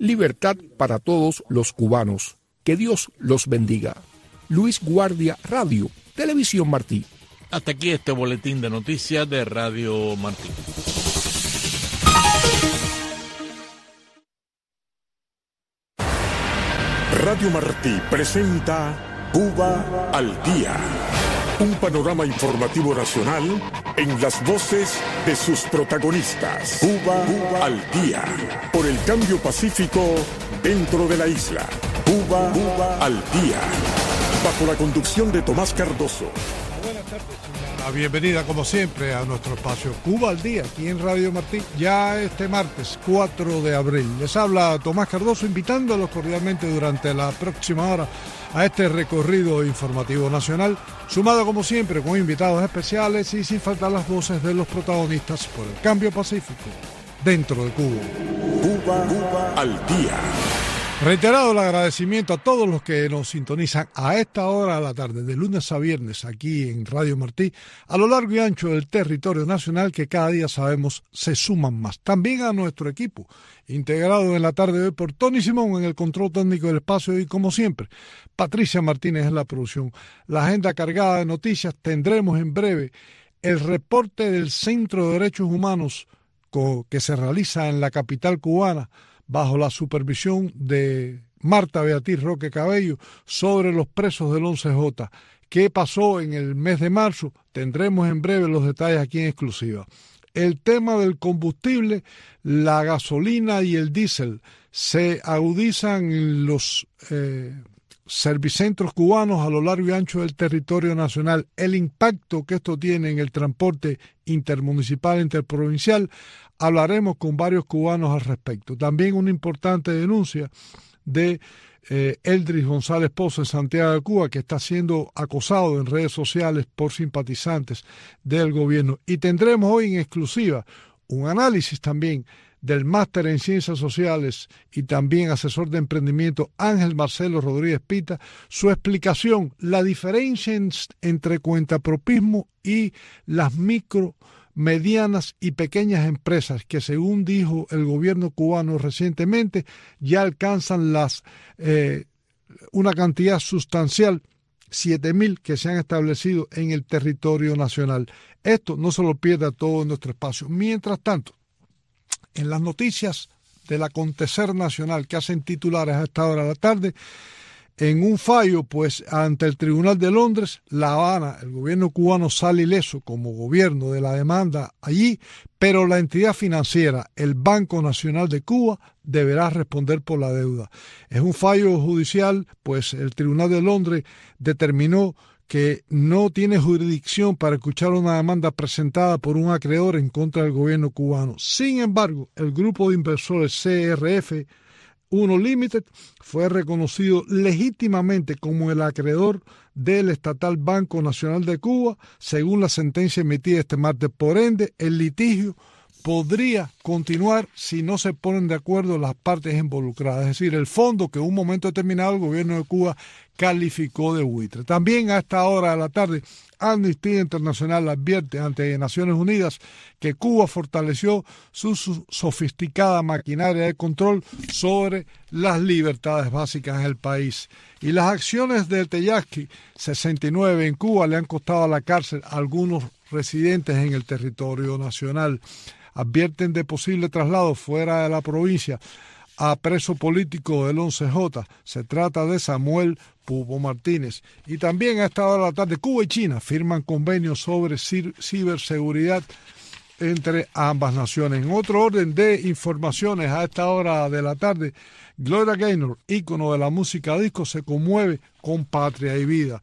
Libertad para todos los cubanos. Que Dios los bendiga. Luis Guardia Radio, Televisión Martí. Hasta aquí este boletín de noticias de Radio Martí. Radio Martí presenta Cuba al Día. Un panorama informativo nacional en las voces de sus protagonistas. Cuba al Día. Por el cambio pacífico dentro de la isla. Cuba al Día. Bajo la conducción de Tomás Cardoso. Buenas tardes. La bienvenida, como siempre, a nuestro espacio Cuba al Día, aquí en Radio Martí, ya este martes 4 de abril. Les habla Tomás Cardoso, invitándolos cordialmente durante la próxima hora a este recorrido informativo nacional, sumado como siempre con invitados especiales y sin faltar las voces de los protagonistas por el cambio pacífico dentro de Cuba. Cuba al Día. Reiterado el agradecimiento a todos los que nos sintonizan a esta hora de la tarde, de lunes a viernes, aquí en Radio Martí, a lo largo y ancho del territorio nacional, que cada día sabemos se suman más. También a nuestro equipo, integrado en la tarde de hoy por Tony Simón en el control técnico del espacio y, como siempre, Patricia Martínez en la producción. La agenda cargada de noticias. Tendremos en breve el reporte del Centro de Derechos Humanos que se realiza en la capital cubana, bajo la supervisión de Marta Beatriz Roque Cabello, sobre los presos del 11J. ¿Qué pasó en el mes de marzo? Tendremos en breve los detalles aquí en exclusiva. El tema del combustible, la gasolina y el diésel se agudizan en los servicentros cubanos a lo largo y ancho del territorio nacional. El impacto que esto tiene en el transporte intermunicipal, interprovincial, hablaremos con varios cubanos al respecto. También una importante denuncia de Eldris González Pozo en Santiago de Cuba, que está siendo acosado en redes sociales por simpatizantes del gobierno. Y tendremos hoy en exclusiva un análisis también del máster en Ciencias Sociales y también asesor de emprendimiento Ángel Marcelo Rodríguez Pita, su explicación, la diferencia entre cuentapropismo y las micro, medianas y pequeñas empresas que, según dijo el gobierno cubano recientemente, ya alcanzan una cantidad sustancial, 7.000 que se han establecido en el territorio nacional. Esto no se lo pierda todo en nuestro espacio. Mientras tanto, en las noticias del acontecer nacional que hacen titulares a esta hora de la tarde, en un fallo, pues, ante el Tribunal de Londres, La Habana, el gobierno cubano sale ileso como gobierno de la demanda allí, pero la entidad financiera, el Banco Nacional de Cuba, deberá responder por la deuda. Es un fallo judicial, pues el Tribunal de Londres determinó que no tiene jurisdicción para escuchar una demanda presentada por un acreedor en contra del gobierno cubano. Sin embargo, el grupo de inversores CRF 1 Limited fue reconocido legítimamente como el acreedor del estatal Banco Nacional de Cuba, según la sentencia emitida este martes. Por ende, el litigio podría continuar si no se ponen de acuerdo las partes involucradas, es decir, el fondo que en un momento determinado el gobierno de Cuba calificó de buitre. También a esta hora de la tarde, Amnistía Internacional advierte ante Naciones Unidas que Cuba fortaleció su sofisticada maquinaria de control sobre las libertades básicas en el país. Y las acciones del Teyaski 69 en Cuba le han costado a la cárcel a algunos residentes en el territorio nacional. Advierten de posible traslado fuera de la provincia a preso político del 11J. Se trata de Samuel Pupo Martínez. Y también a esta hora de la tarde, Cuba y China firman convenios sobre ciberseguridad entre ambas naciones. En otro orden de informaciones, a esta hora de la tarde, Gloria Gaynor, ícono de la música disco, se conmueve con Patria y Vida.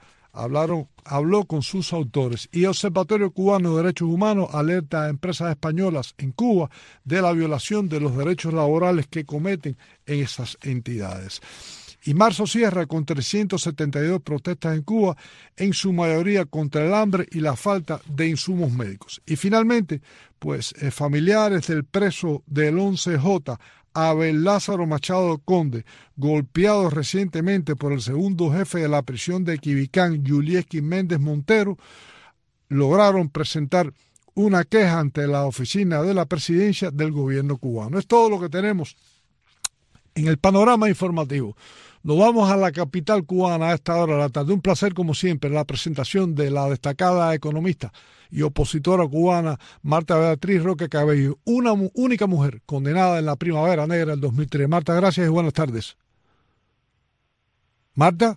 Habló con sus autores. Y el Observatorio Cubano de Derechos Humanos alerta a empresas españolas en Cuba de la violación de los derechos laborales que cometen en esas entidades. Y marzo cierra con 372 protestas en Cuba, en su mayoría contra el hambre y la falta de insumos médicos. Y finalmente, pues familiares del preso del 11J, Abel Lázaro Machado Conde, golpeado recientemente por el segundo jefe de la prisión de Quibicán, Yulieski Méndez Montero, lograron presentar una queja ante la oficina de la presidencia del gobierno cubano. Es todo lo que tenemos en el panorama informativo. Nos vamos a la capital cubana a esta hora de la tarde. Un placer, como siempre, la presentación de la destacada economista y opositora cubana Marta Beatriz Roque Cabello, una única mujer condenada en la Primavera Negra del 2003. Marta, gracias y buenas tardes. Marta,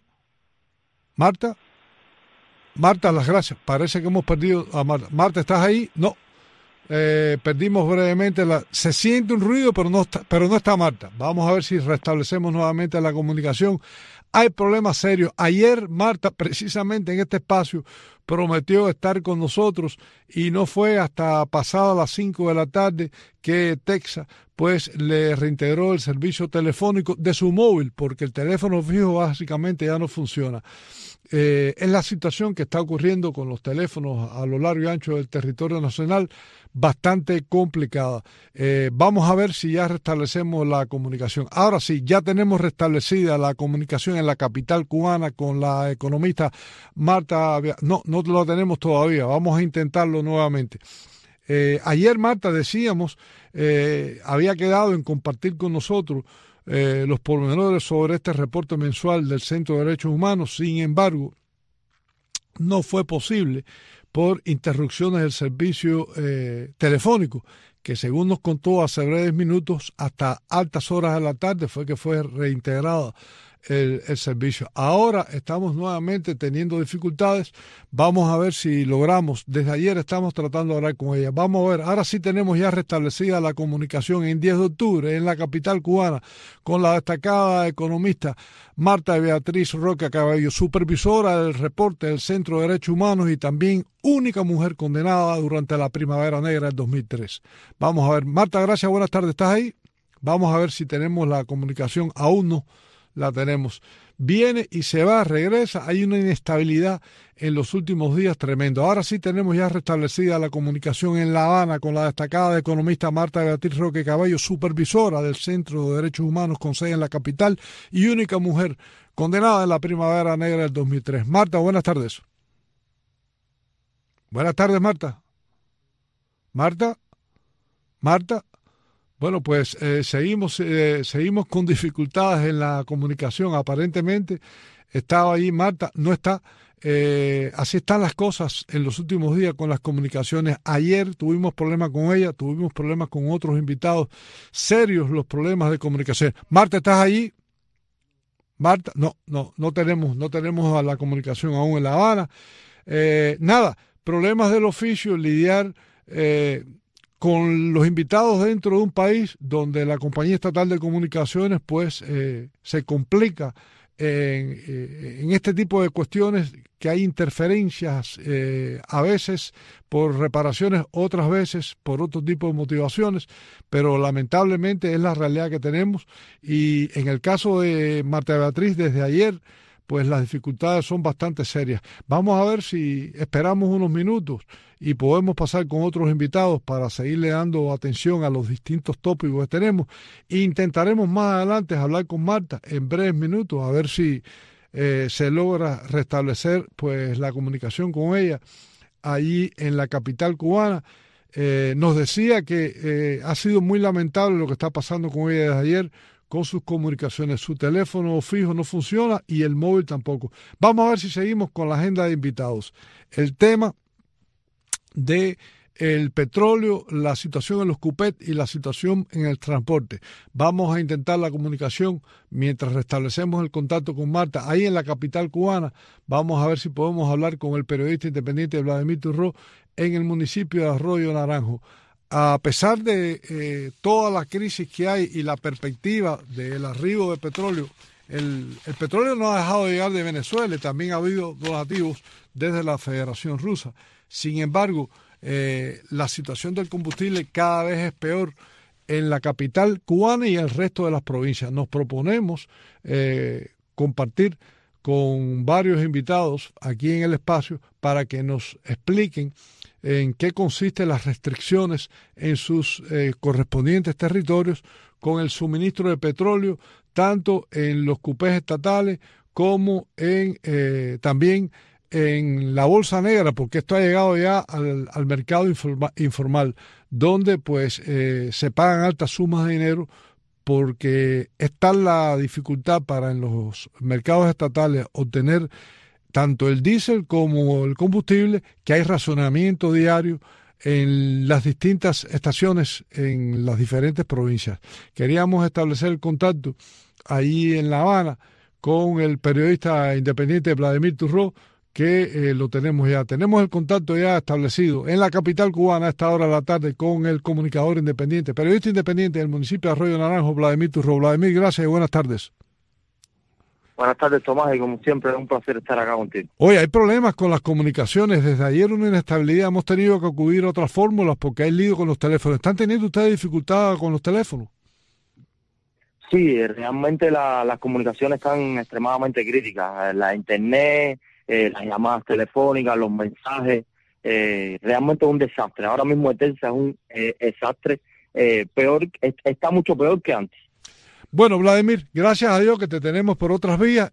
las gracias. Parece que hemos perdido a Marta. Marta, ¿estás ahí? No. Perdimos brevemente se siente un ruido, pero no está Marta. Vamos a ver si restablecemos nuevamente la comunicación. Hay problemas serios. Ayer Marta, precisamente en este espacio, prometió estar con nosotros y no fue hasta pasadas las 5 de la tarde que Texas pues le reintegró el servicio telefónico de su móvil, porque el teléfono fijo básicamente ya no funciona. Es la situación que está ocurriendo con los teléfonos a lo largo y ancho del territorio nacional, bastante complicada. Vamos a ver si ya restablecemos la comunicación. Ahora sí, ya tenemos restablecida la comunicación en la capital cubana con la economista Marta. No lo tenemos todavía, vamos a intentarlo nuevamente. Ayer, Marta, decíamos, había quedado en compartir con nosotros los pormenores sobre este reporte mensual del Centro de Derechos Humanos. Sin embargo, no fue posible por interrupciones del servicio telefónico, que según nos contó hace breves minutos, hasta altas horas de la tarde fue que fue reintegrada el servicio. Ahora estamos nuevamente teniendo dificultades. Vamos a ver si logramos. Desde ayer estamos tratando de hablar con ella. Vamos a ver. Ahora sí tenemos ya restablecida la comunicación en 10 de octubre en la capital cubana con la destacada economista Marta Beatriz Roque Cabello, supervisora del reporte del Centro de Derechos Humanos y también única mujer condenada durante la Primavera Negra del 2003. Vamos a ver. Marta, gracias. Buenas tardes. ¿Estás ahí? Vamos a ver si tenemos la comunicación. Aún no la tenemos. Viene y se va, regresa. Hay una inestabilidad en los últimos días tremendo. Ahora sí tenemos ya restablecida la comunicación en La Habana con la destacada economista Marta Beatriz Roque Cabello, supervisora del Centro de Derechos Humanos con sede en la capital y única mujer condenada en la Primavera Negra del 2003. Marta, buenas tardes. Buenas tardes, Marta. Marta. Bueno, pues seguimos con dificultades en la comunicación. Aparentemente estaba ahí Marta, no está. Así están las cosas en los últimos días con las comunicaciones. Ayer tuvimos problemas con ella, tuvimos problemas con otros invitados. Serios los problemas de comunicación. Marta, ¿estás allí? Marta, no tenemos a la comunicación aún en La Habana. Nada, problemas del oficio, lidiar con los invitados dentro de un país donde la compañía estatal de comunicaciones pues se complica en este tipo de cuestiones, que hay interferencias a veces por reparaciones, otras veces por otro tipo de motivaciones, pero lamentablemente es la realidad que tenemos. Y en el caso de Marta Beatriz, desde ayer pues las dificultades son bastante serias. Vamos a ver si esperamos unos minutos y podemos pasar con otros invitados para seguirle dando atención a los distintos tópicos que tenemos. Intentaremos más adelante hablar con Marta en breves minutos, a ver si se logra restablecer pues la comunicación con ella allí en la capital cubana. Nos decía que ha sido muy lamentable lo que está pasando con ella desde ayer, con sus comunicaciones. Su teléfono fijo no funciona y el móvil tampoco. Vamos a ver si seguimos con la agenda de invitados. El tema de el petróleo, la situación en los cupet y la situación en el transporte. Vamos a intentar la comunicación mientras restablecemos el contacto con Marta ahí en la capital cubana. Vamos a ver si podemos hablar con el periodista independiente Vladimir Turró en el municipio de Arroyo Naranjo. A pesar de toda la crisis que hay y la perspectiva del arribo de petróleo, el petróleo no ha dejado de llegar de Venezuela y también ha habido donativos desde la Federación Rusa. Sin embargo, la situación del combustible cada vez es peor en la capital cubana y el resto de las provincias. Nos proponemos compartir con varios invitados aquí en el espacio para que nos expliquen en qué consisten las restricciones en sus correspondientes territorios con el suministro de petróleo, tanto en los cupés estatales como en también en la bolsa negra, porque esto ha llegado ya al mercado informal, donde pues se pagan altas sumas de dinero porque está la dificultad para en los mercados estatales obtener tanto el diésel como el combustible, que hay racionamiento diario en las distintas estaciones en las diferentes provincias. Queríamos establecer el contacto ahí en La Habana con el periodista independiente Vladimir Turró, que lo tenemos ya. Tenemos el contacto ya establecido en la capital cubana a esta hora de la tarde con el comunicador independiente, periodista independiente del municipio de Arroyo Naranjo, Vladimir Turró. Vladimir, gracias y buenas tardes. Buenas tardes, Tomás, y como siempre es un placer estar acá contigo. Oye, hay problemas con las comunicaciones. Desde ayer una inestabilidad. Hemos tenido que acudir a otras fórmulas porque hay lío con los teléfonos. ¿Están teniendo ustedes dificultad con los teléfonos? Sí, realmente las comunicaciones están extremadamente críticas. La internet, las llamadas telefónicas, los mensajes, realmente es un desastre. Ahora mismo Etelsa es un desastre, está mucho peor que antes. Bueno, Vladimir, gracias a Dios que te tenemos por otras vías.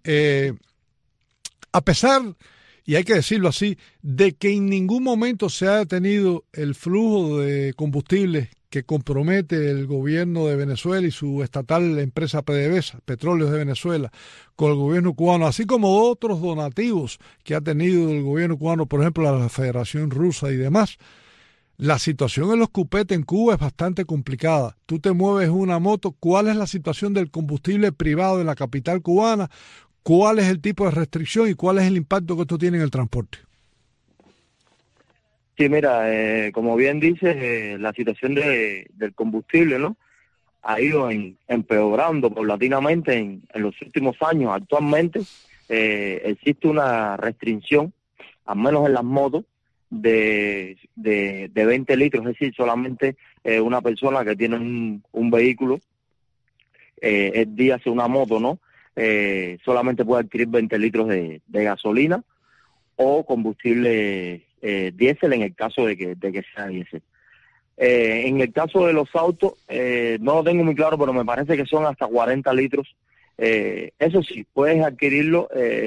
A pesar, y hay que decirlo así, de que en ningún momento se ha detenido el flujo de combustible que compromete el gobierno de Venezuela y su estatal empresa PDVSA, Petróleos de Venezuela, con el gobierno cubano, así como otros donativos que ha tenido el gobierno cubano, por ejemplo, a la Federación Rusa y demás. La situación en los cupetes en Cuba es bastante complicada. Tú te mueves una moto, ¿cuál es la situación del combustible privado en la capital cubana? ¿Cuál es el tipo de restricción y cuál es el impacto que esto tiene en el transporte? Sí, mira, como bien dices, la situación del combustible, ¿no?, ha ido empeorando paulatinamente en los últimos años. Actualmente existe una restricción, al menos en las motos, de 20 litros, es decir, solamente una persona que tiene un vehículo, dígase una moto, ¿no?, solamente puede adquirir 20 litros de gasolina o combustible diésel en el caso de que sea diésel. En el caso de los autos, no lo tengo muy claro, pero me parece que son hasta 40 litros. Eso sí, puedes adquirirlo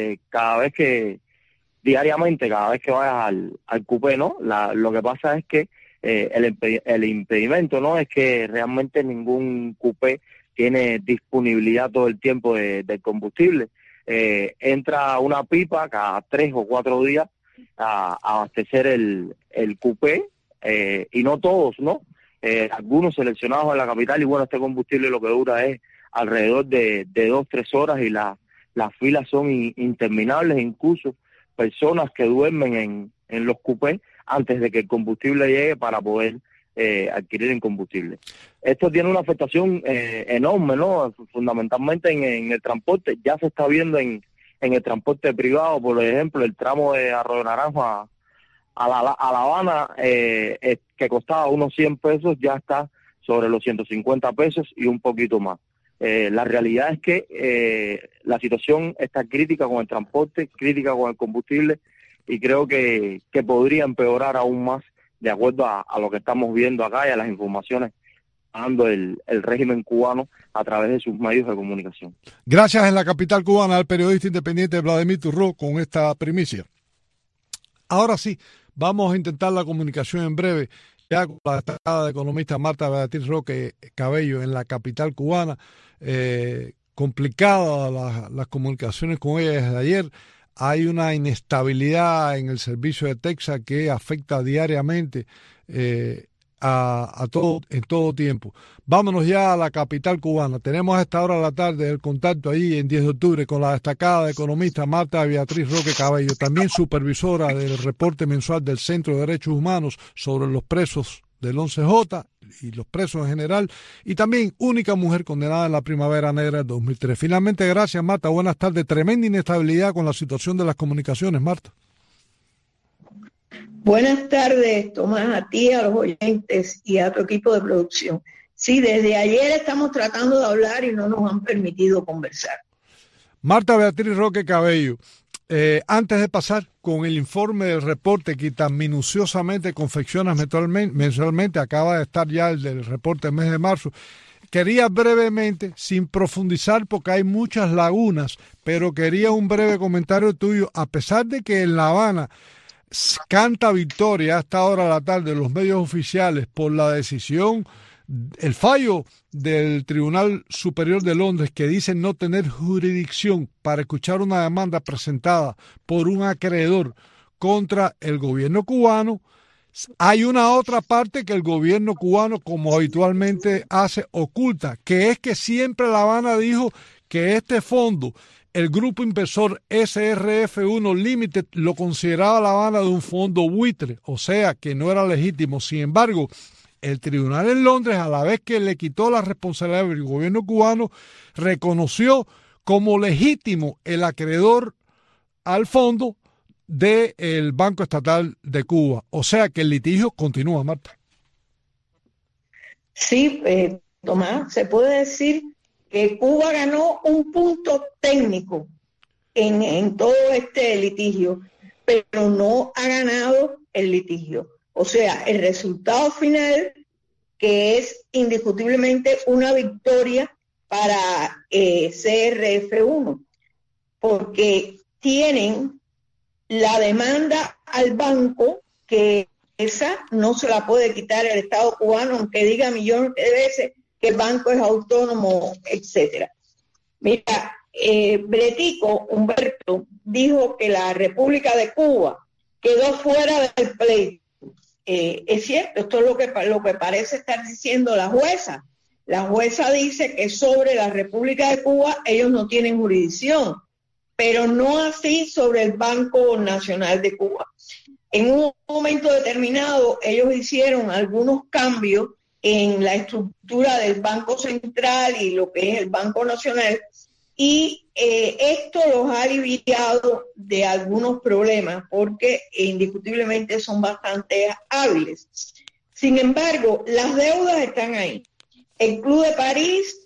diariamente, cada vez que vayas al cupé, ¿no? Lo que pasa es que el impedimento, ¿no?, es que realmente ningún cupé tiene disponibilidad todo el tiempo del combustible. Entra una pipa cada 3 o 4 días a abastecer el cupé, y no todos, ¿no? Algunos seleccionados en la capital, y bueno, este combustible lo que dura es alrededor de 2-3 horas y las filas son interminables, incluso personas que duermen en los cupés antes de que el combustible llegue para poder adquirir el combustible. Esto tiene una afectación enorme, ¿no?, fundamentalmente en el transporte. Ya se está viendo en el transporte privado, por ejemplo, el tramo de Arroyo Naranjo a La Habana, que costaba unos 100 pesos, ya está sobre los 150 pesos y un poquito más. La realidad es que la situación está crítica con el transporte, crítica con el combustible, y creo que podría empeorar aún más de acuerdo a lo que estamos viendo acá y a las informaciones dando el régimen cubano a través de sus medios de comunicación. Gracias en la capital cubana al periodista independiente Vladimir Turró con esta primicia. Ahora sí, vamos a intentar la comunicación en breve ya con la destacada economista Marta Beatriz Roque Cabello en la capital cubana. Complicadas las comunicaciones con ella desde ayer. Hay una inestabilidad en el servicio de Texas que afecta diariamente en todo tiempo. Vámonos ya a la capital cubana. Tenemos a esta hora de la tarde el contacto ahí en 10 de octubre con la destacada economista Marta Beatriz Roque Cabello, también supervisora del reporte mensual del Centro de Derechos Humanos sobre los presos del 11J y los presos en general, y también única mujer condenada en la Primavera Negra del 2003. Finalmente, gracias, Marta. Buenas tardes. Tremenda inestabilidad con la situación de las comunicaciones, Marta. Buenas tardes, Tomás, a ti, a los oyentes y a tu equipo de producción. Sí, desde ayer estamos tratando de hablar y no nos han permitido conversar. Marta Beatriz Roque Cabello, antes de pasar con el informe del reporte que tan minuciosamente confeccionas mensualmente, acaba de estar ya el del reporte del mes de marzo, quería brevemente, sin profundizar porque hay muchas lagunas, pero quería un breve comentario tuyo, a pesar de que en La Habana canta victoria a esta hora de la tarde los medios oficiales por la decisión el fallo del Tribunal Superior de Londres, que dice no tener jurisdicción para escuchar una demanda presentada por un acreedor contra el gobierno cubano, hay una otra parte que el gobierno cubano, como habitualmente hace, oculta, que es que siempre La Habana dijo que este fondo, el grupo inversor SRF1 Limited, lo consideraba La Habana de un fondo buitre, o sea que no era legítimo. Sin embargo, el tribunal en Londres, a la vez que le quitó la responsabilidad del gobierno cubano, reconoció como legítimo el acreedor al fondo del Banco Estatal de Cuba. O sea que el litigio continúa, Marta. Sí, Tomás, se puede decir que Cuba ganó un punto técnico en todo este litigio, pero no ha ganado el litigio. O sea, el resultado final, que es indiscutiblemente una victoria para CRF1, porque tienen la demanda al banco, que esa no se la puede quitar el Estado cubano, aunque diga millones de veces que el banco es autónomo, etcétera. Mira, Bretico Humberto dijo que la República de Cuba quedó fuera del pleito. Es cierto, esto es lo que parece estar diciendo la jueza. La jueza dice que sobre la República de Cuba ellos no tienen jurisdicción, pero no así sobre el Banco Nacional de Cuba. En un momento determinado ellos hicieron algunos cambios en la estructura del Banco Central y lo que es el Banco Nacional, y esto los ha aliviado de algunos problemas porque indiscutiblemente son bastante hábiles. Sin embargo, las deudas están ahí. El Club de París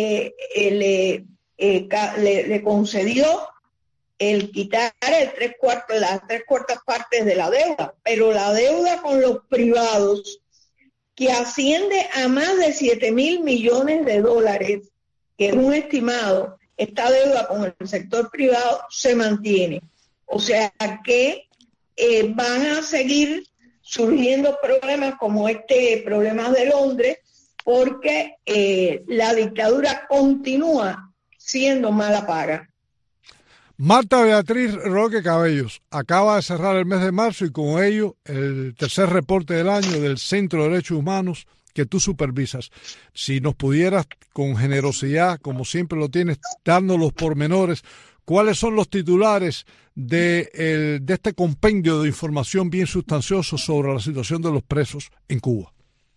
le concedió el quitar las 3/4 partes de la deuda, pero la deuda con los privados, que asciende a más de 7.000 millones de dólares, que es un estimado, esta deuda con el sector privado se mantiene. O sea que van a seguir surgiendo problemas como este problema de Londres, porque la dictadura continúa siendo mala paga. Marta Beatriz Roque Cabellos acaba de cerrar el mes de marzo y con ello el tercer reporte del año del Centro de Derechos Humanos que tú supervisas. Si nos pudieras, con generosidad, como siempre lo tienes, darnos los pormenores, ¿cuáles son los titulares de este compendio de información bien sustancioso sobre la situación de los presos en Cuba?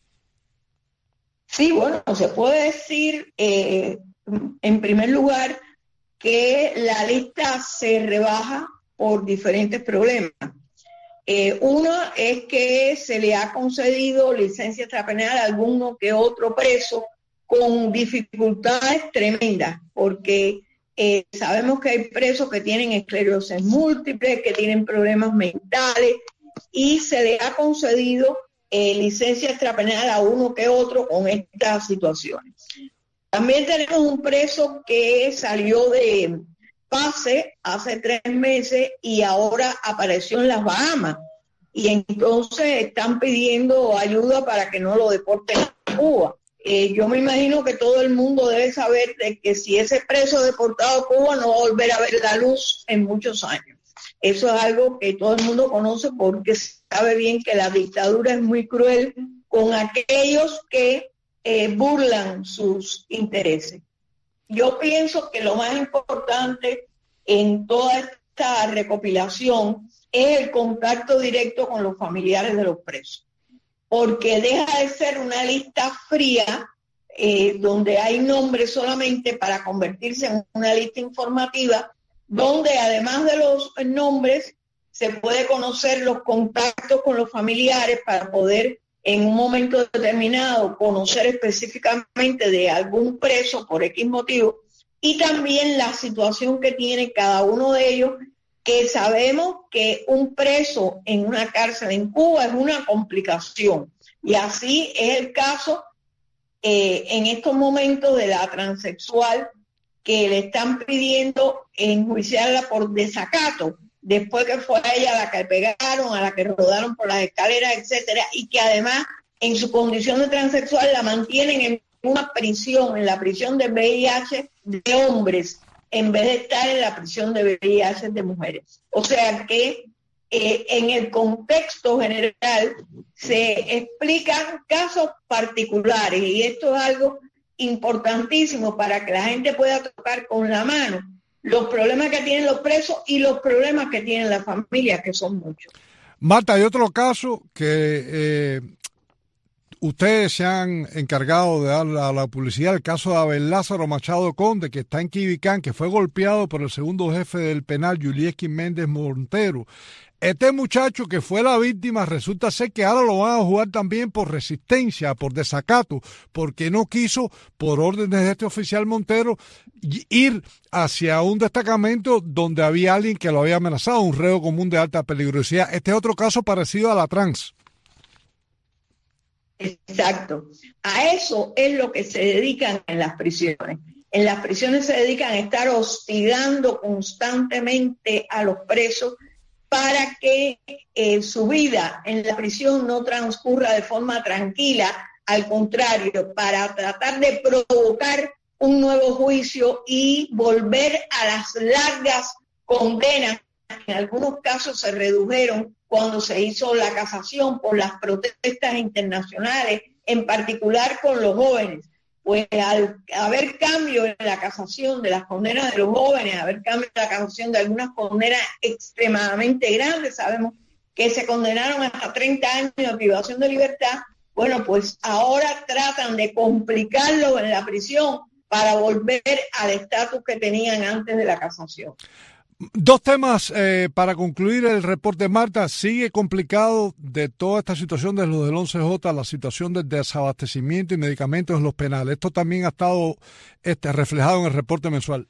Sí, bueno, se puede decir, en primer lugar, que la lista se rebaja por diferentes problemas. Uno es que se le ha concedido licencia extrapenal a alguno que otro preso con dificultades tremendas, porque sabemos que hay presos que tienen esclerosis múltiple, que tienen problemas mentales, y se le ha concedido licencia extrapenal a uno que otro con estas situaciones. También tenemos un preso que salió de pase hace 3 meses y ahora apareció en las Bahamas, y entonces están pidiendo ayuda para que no lo deporten a Cuba. Yo me imagino que todo el mundo debe saber de que si ese preso deportado a Cuba no va a volver a ver la luz en muchos años. Eso es algo que todo el mundo conoce porque sabe bien que la dictadura es muy cruel con aquellos que burlan sus intereses. Yo pienso que lo más importante en toda esta recopilación es el contacto directo con los familiares de los presos, porque deja de ser una lista fría donde hay nombres solamente para convertirse en una lista informativa, donde además de los nombres se puede conocer los contactos con los familiares para poder en un momento determinado conocer específicamente de algún preso por X motivo, y también la situación que tiene cada uno de ellos, que sabemos que un preso en una cárcel en Cuba es una complicación, y así es el caso en estos momentos de la transexual, que le están pidiendo enjuiciarla por desacato, después que fue a ella a la que pegaron, a la que rodaron por las escaleras, etcétera, y que además en su condición de transexual la mantienen en una prisión, en la prisión de VIH de hombres, en vez de estar en la prisión de VIH de mujeres. O sea que en el contexto general se explican casos particulares, y esto es algo importantísimo para que la gente pueda tocar con la mano los problemas que tienen los presos y los problemas que tienen las familias, que son muchos. Marta, hay otro caso que ustedes se han encargado de dar a la publicidad, el caso de Abel Lázaro Machado Conde, que está en Quibicán, que fue golpeado por el segundo jefe del penal, Yulieski Méndez Montero. Este muchacho que fue la víctima resulta ser que ahora lo van a jugar también por resistencia, por desacato, porque no quiso, por órdenes de este oficial Montero, ir hacia un destacamento donde había alguien que lo había amenazado, un reo común de alta peligrosidad. Este es otro caso parecido a la trans. Exacto. A eso es lo que se dedican en las prisiones. En las prisiones se dedican a estar hostigando constantemente a los presos para que su vida en la prisión no transcurra de forma tranquila, al contrario, para tratar de provocar un nuevo juicio y volver a las largas condenas que en algunos casos se redujeron cuando se hizo la casación por las protestas internacionales, en particular con los jóvenes. Pues al haber cambio en la casación de las condenas de los jóvenes, haber cambio en la casación de algunas condenas extremadamente grandes, sabemos que se condenaron hasta 30 años de privación de libertad, bueno, pues ahora tratan de complicarlo en la prisión para volver al estatus que tenían antes de la casación. Dos temas para concluir el reporte, Marta. Sigue complicado de toda esta situación de los del 11J, la situación del desabastecimiento y medicamentos en los penales. Esto también ha estado reflejado en el reporte mensual.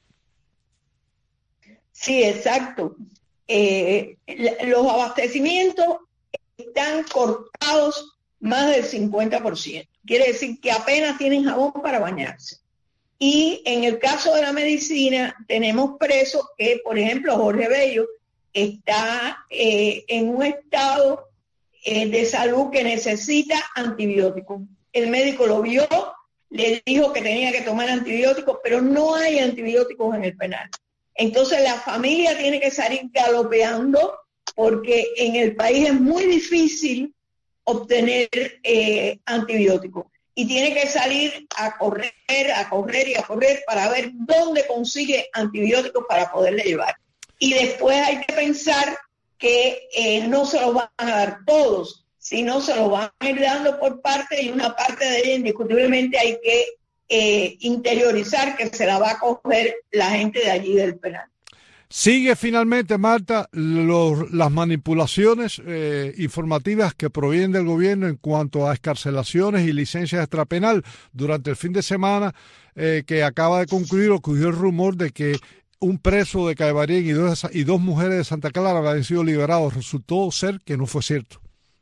Sí, exacto. Los abastecimientos están cortados más del 50%. Quiere decir que apenas tienen jabón para bañarse. Y en el caso de la medicina, tenemos presos que, por ejemplo, Jorge Bello está en un estado de salud que necesita antibióticos. El médico lo vio, le dijo que tenía que tomar antibióticos, pero no hay antibióticos en el penal. Entonces la familia tiene que salir galopeando porque en el país es muy difícil obtener antibióticos. Y tiene que salir a correr para ver dónde consigue antibióticos para poderle llevar. Y después hay que pensar que no se los van a dar todos, sino se los van a ir dando por parte, y una parte de ella indiscutiblemente hay que interiorizar que se la va a coger la gente de allí del penal. Sigue finalmente, Marta, las manipulaciones informativas que provienen del gobierno en cuanto a excarcelaciones y licencias extrapenal. Durante el fin de semana que acaba de concluir, ocurrió el rumor de que un preso de Caibarien y dos mujeres de Santa Clara habían sido liberados. Resultó ser que no fue cierto.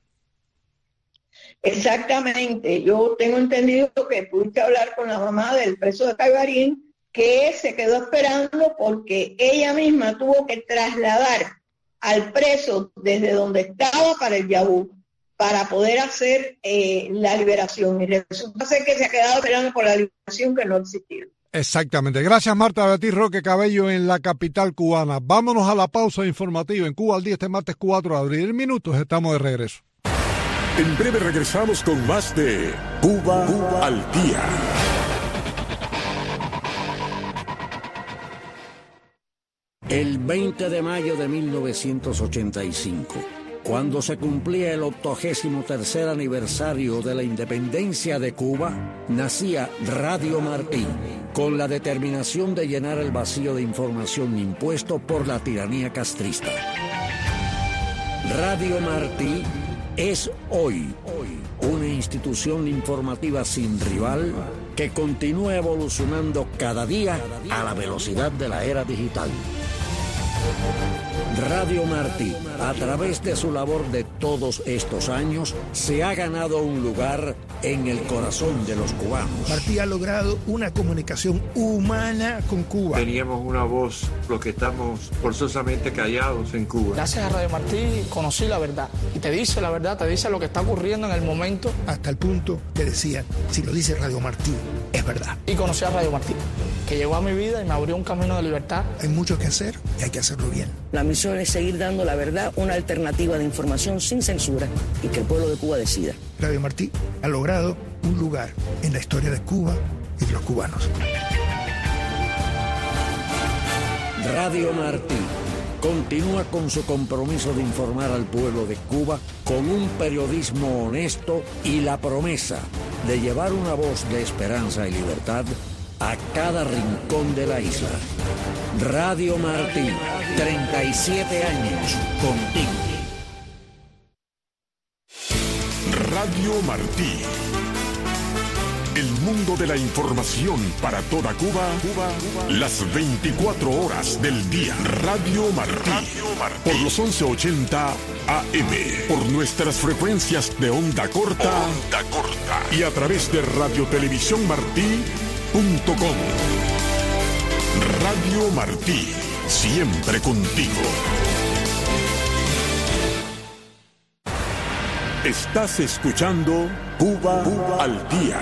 Exactamente. Yo tengo entendido que pudiste hablar con la mamá del preso de Caibarien, que se quedó esperando porque ella misma tuvo que trasladar al preso desde donde estaba para el Yabú para poder hacer la liberación. Y resulta ser que se ha quedado esperando por la liberación que no existió. Exactamente. Gracias, Marta. Beatriz Roque Cabello en la capital cubana. Vámonos a la pausa informativa en Cuba al Día este martes 4 de abril. En minutos estamos de regreso. En breve regresamos con más de Cuba al Día. El 20 de mayo de 1985, cuando se cumplía el 83º aniversario de la independencia de Cuba, nacía Radio Martí, con la determinación de llenar el vacío de información impuesto por la tiranía castrista. Radio Martí es hoy una institución informativa sin rival que continúa evolucionando cada día a la velocidad de la era digital. Radio Martí, a través de su labor de todos estos años, se ha ganado un lugar en el corazón de los cubanos. Martí ha logrado una comunicación humana con Cuba. Teníamos una voz, los que estamos forzosamente callados en Cuba. Gracias a Radio Martí conocí la verdad. Y te dice la verdad, te dice lo que está ocurriendo en el momento. Hasta el punto que decían, si lo dice Radio Martí, es verdad. Y conocí a Radio Martí, que llegó a mi vida y me abrió un camino de libertad. Hay mucho que hacer y hay que hacerlo bien. La misión es seguir dando la verdad, una alternativa de información sin censura y que el pueblo de Cuba decida. Radio Martí ha logrado un lugar en la historia de Cuba y de los cubanos. Radio Martí continúa con su compromiso de informar al pueblo de Cuba con un periodismo honesto y la promesa de llevar una voz de esperanza y libertad a cada rincón de la isla. Radio Martí, 37 años contigo. Radio Martí. El mundo de la información para toda Cuba, las 24 horas del día. Radio Martí. Por los 1180 AM. Por nuestras frecuencias de onda corta. Y a través de radiotelevisiónmartí.com. Radio Martí. Siempre contigo. Estás escuchando Cuba al Día.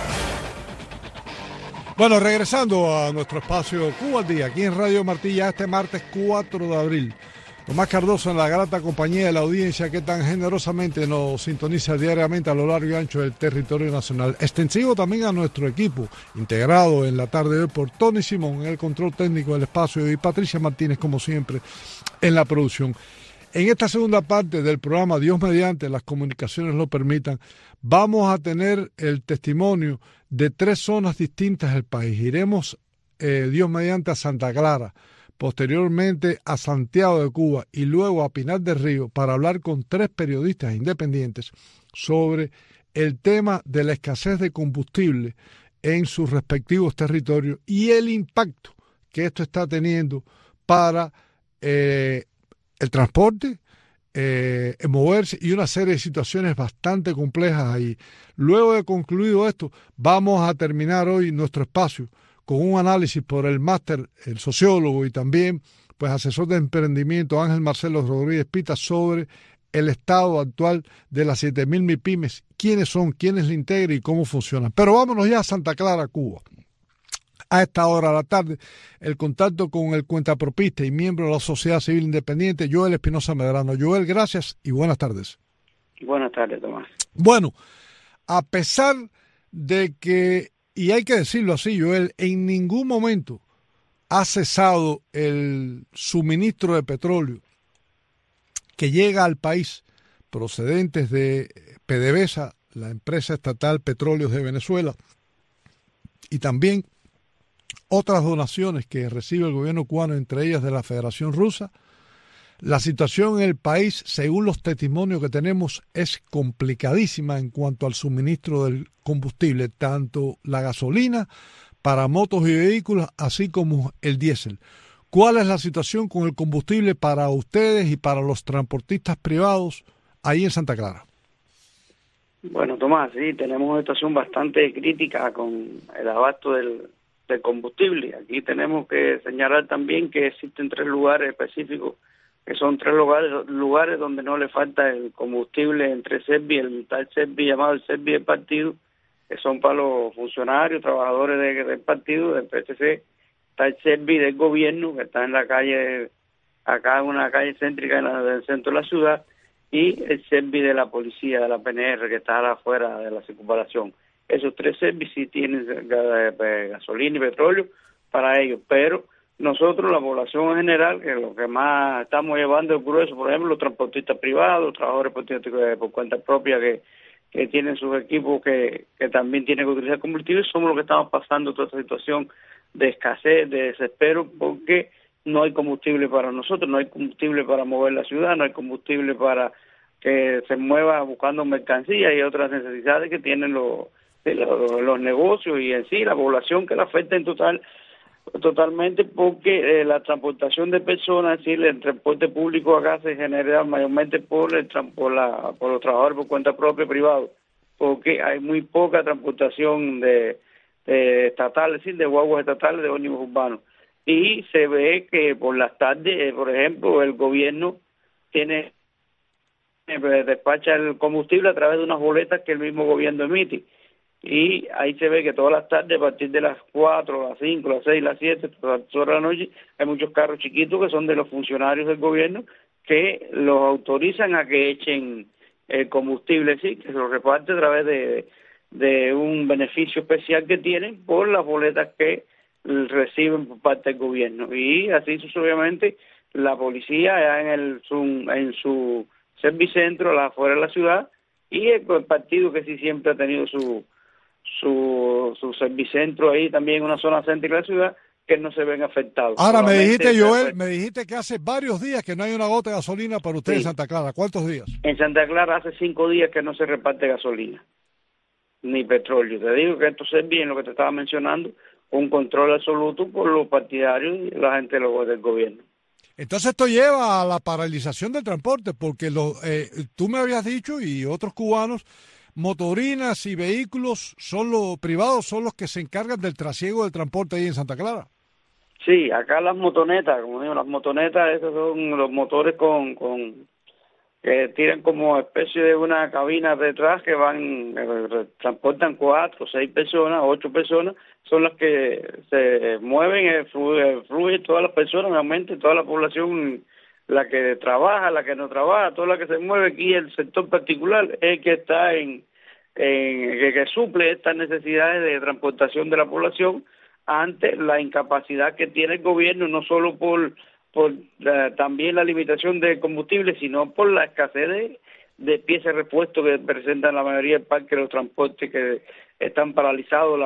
Bueno, regresando a nuestro espacio Cuba al Día, aquí en Radio Martí, ya este martes 4 de abril. Tomás Cardoso en la grata compañía de la audiencia que tan generosamente nos sintoniza diariamente a lo largo y ancho del territorio nacional. Extensivo también a nuestro equipo, integrado en la tarde de hoy por Tony Simón en el control técnico del espacio y Patricia Martínez, como siempre, en la producción. En esta segunda parte del programa, Dios mediante, las comunicaciones lo permitan, vamos a tener el testimonio de 3 zonas distintas del país. Iremos, Dios mediante, a Santa Clara, posteriormente a Santiago de Cuba y luego a Pinar del Río para hablar con 3 periodistas independientes sobre el tema de la escasez de combustible en sus respectivos territorios y el impacto que esto está teniendo para el transporte, moverse y una serie de situaciones bastante complejas ahí. Luego de concluido esto, vamos a terminar hoy nuestro espacio con un análisis por el máster, el sociólogo y también pues asesor de emprendimiento Ángel Marcelo Rodríguez Pita sobre el estado actual de las 7.000 MIPYMES, quiénes son, quiénes la integran y cómo funcionan. Pero vámonos ya a Santa Clara, Cuba. A esta hora de la tarde, el contacto con el cuentapropista y miembro de la Sociedad Civil Independiente, Joel Espinosa Medrano. Joel, gracias y buenas tardes. Buenas tardes, Tomás. Bueno, a pesar de que, y hay que decirlo así, Joel, en ningún momento ha cesado el suministro de petróleo que llega al país procedentes de PDVSA, la empresa estatal Petróleos de Venezuela, y también otras donaciones que recibe el gobierno cubano, entre ellas de la Federación Rusa. La situación en el país, según los testimonios que tenemos, es complicadísima en cuanto al suministro del combustible, tanto la gasolina para motos y vehículos, así como el diésel. ¿Cuál es la situación con el combustible para ustedes y para los transportistas privados ahí en Santa Clara? Bueno, Tomás, sí, tenemos una situación bastante crítica con el abasto del combustible. Aquí tenemos que señalar también que existen 3 lugares específicos, que son 3 lugares donde no le falta el combustible entre Servi, el tal Servi llamado el Servi del partido, que son para los funcionarios, trabajadores del partido, del PSC, está el Servi del gobierno, que está en la calle, acá en una calle céntrica del centro de la ciudad, y el Servi de la policía, de la PNR, que está afuera de la circunvalación. Esos 3 servicios sí tienen gasolina y petróleo para ellos, pero nosotros, la población en general, que lo que más estamos llevando es grueso, por ejemplo, los transportistas privados, trabajadores por cuenta propia que tienen sus equipos que también tienen que utilizar combustible, somos los que estamos pasando toda esta situación de escasez, de desespero, porque no hay combustible para nosotros, no hay combustible para mover la ciudad, no hay combustible para que se mueva buscando mercancía y otras necesidades que tienen los negocios y en sí la población, que la afecta en totalmente, porque la transportación de personas, es decir, el transporte público acá se genera mayormente por los trabajadores por cuenta propia, privado, porque hay muy poca transportación de estatal, es decir, de guaguas estatales, de ómnibus urbanos. Y se ve que por las tardes, por ejemplo, el gobierno despacha el combustible a través de unas boletas que el mismo gobierno emite. Y ahí se ve que todas las tardes, a partir de las 4, las 5, las 6, las 7, todas las horas de la noche, hay muchos carros chiquitos que son de los funcionarios del gobierno que los autorizan a que echen el combustible, sí, que se lo reparte a través de un beneficio especial que tienen por las boletas que reciben por parte del gobierno. Y así sucesivamente la policía ya en su servicentro, afuera de la ciudad, y el partido que sí siempre ha tenido su servicentro ahí también en una zona céntrica de la ciudad, que no se ven afectados. Ahora me dijiste, Joel, me dijiste que hace varios días que no hay una gota de gasolina para ustedes, sí, en Santa Clara. ¿Cuántos días? En Santa Clara hace 5 días que no se reparte gasolina ni petróleo. Te digo que esto es bien lo que te estaba mencionando, un control absoluto por los partidarios y la gente del gobierno. Entonces esto lleva a la paralización del transporte, porque tú me habías dicho, y otros cubanos, motorinas y vehículos privados son los que se encargan del trasiego del transporte ahí en Santa Clara. Sí, acá las motonetas, como digo, las motonetas, esos son los motores que tiran como especie de una cabina detrás que transportan 4, 6 personas, 8 personas, son las que se mueven, fluye todas las personas, realmente toda la población, la que trabaja, la que no trabaja, toda la que se mueve aquí, el sector particular es el que está que suple estas necesidades de transportación de la población ante la incapacidad que tiene el gobierno, no solo por también la limitación de combustible, sino por la escasez de piezas de repuesto que presentan la mayoría del parque de los transportes, que están paralizados.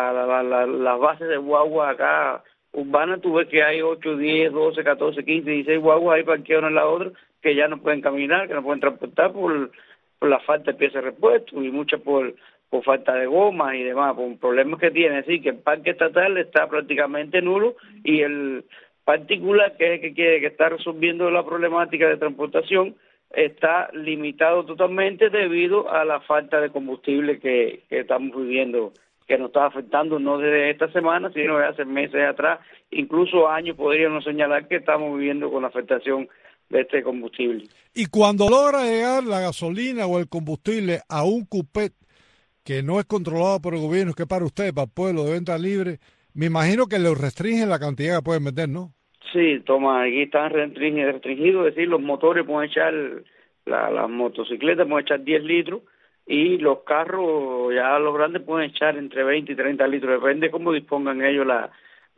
Las bases de guagua acá urbanas, tú ves que hay 8, 10, 12, 14, 15, 16 guaguas ahí parqueadas una en la otra, que ya no pueden caminar, que no pueden transportar por la falta de piezas de repuesto, y muchas por falta de gomas y demás, por problemas que tiene. Así que el parque estatal está prácticamente nulo, y el particular, que es el que está resolviendo la problemática de transportación, está limitado totalmente debido a la falta de combustible que estamos viviendo, que nos está afectando no desde esta semana, sino desde hace meses atrás, incluso años podríamos señalar que estamos viviendo con la afectación de este combustible. Y cuando logra llegar la gasolina o el combustible a un cupé que no es controlado por el gobierno, que para usted, para el pueblo, de venta libre, me imagino que le restringen la cantidad que pueden vender, ¿no? Sí, toma, aquí están restringidos, es decir, los motores pueden echar, las motocicletas pueden echar 10 litros, y los carros, ya los grandes, pueden echar entre 20 y 30 litros, depende cómo dispongan ellos la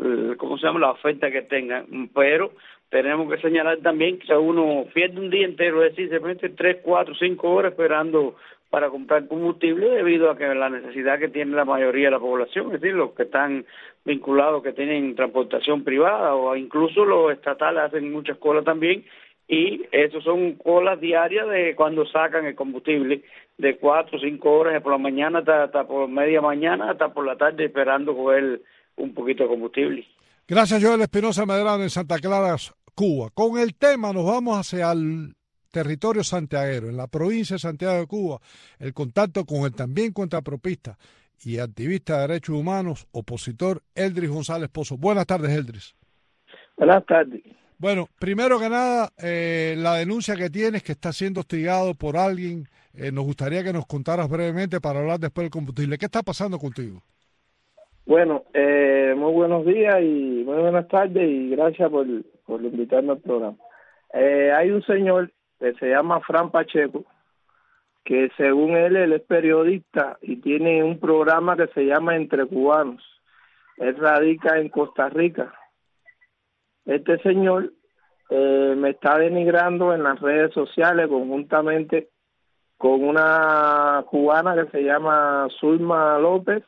oferta que tengan. Pero tenemos que señalar también que uno pierde un día entero, es decir, se mete 3, 4, 5 horas esperando para comprar combustible, debido a que la necesidad que tiene la mayoría de la población, es decir, los que están vinculados, que tienen transportación privada, o incluso los estatales hacen muchas colas también, y eso son colas diarias de cuando sacan el combustible, de 4 o 5 horas por la mañana hasta por media mañana, hasta por la tarde, esperando coger un poquito de combustible. Gracias, Joel Espinosa Medrano, en Santa Clara, Cuba. Con el tema nos vamos hacia el territorio santiaguero, en la provincia de Santiago de Cuba, el contacto con el también contrapropista y activista de derechos humanos, opositor Eldris González Pozo. Buenas tardes, Eldris. Buenas tardes. Bueno, primero que nada, la denuncia que tienes, que está siendo hostigado por alguien, nos gustaría que nos contaras brevemente para hablar después del combustible. ¿Qué está pasando contigo? Bueno, muy buenos días y muy buenas tardes, y gracias por invitarme al programa. Hay un señor que se llama Fran Pacheco, que según él es periodista y tiene un programa que se llama Entre Cubanos. Él radica en Costa Rica. Este señor me está denigrando en las redes sociales conjuntamente con una cubana que se llama Zulma López